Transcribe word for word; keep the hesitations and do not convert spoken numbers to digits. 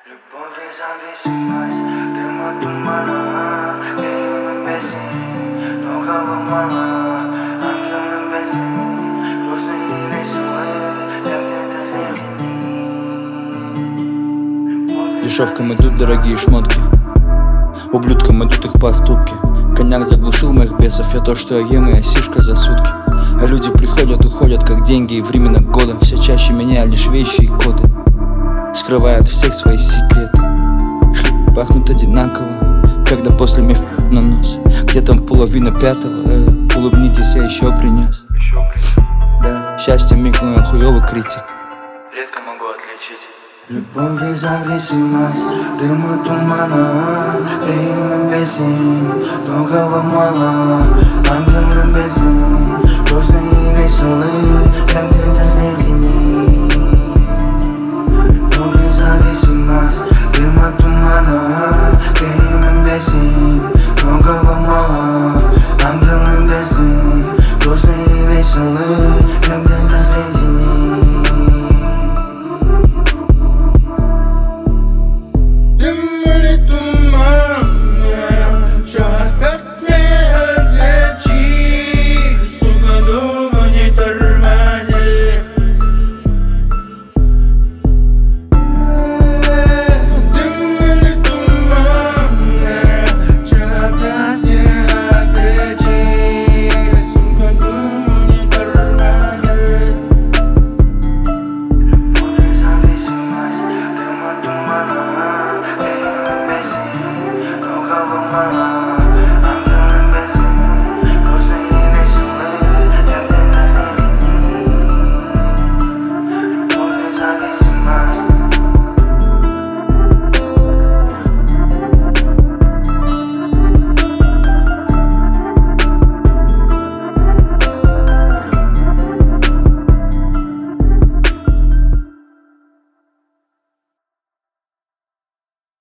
Любовь и зависимость, дым от тумана, дым и песен, многого мало, ангелы песен, грустные и веселые, я где-то среди них. Дешевкам идут дорогие шмотки, ублюдкам идут их поступки. Коньяк заглушил моих бесов, я то, что я ем, и я сишка за сутки. А люди приходят, уходят, как деньги и времена года. Все чаще меня лишь вещи и коды скрывают от всех свои секреты. Пахнут одинаково, когда после миф на нос. Где там половина пятого, э, улыбнитесь, я еще принес. Да, счастье миг, но я хуёвый критик. Редко могу отличить любовь и зависимость, дым от тумана, дым и песен, многого мало, ангелы песен, грустные и веселые, я где-то среди них.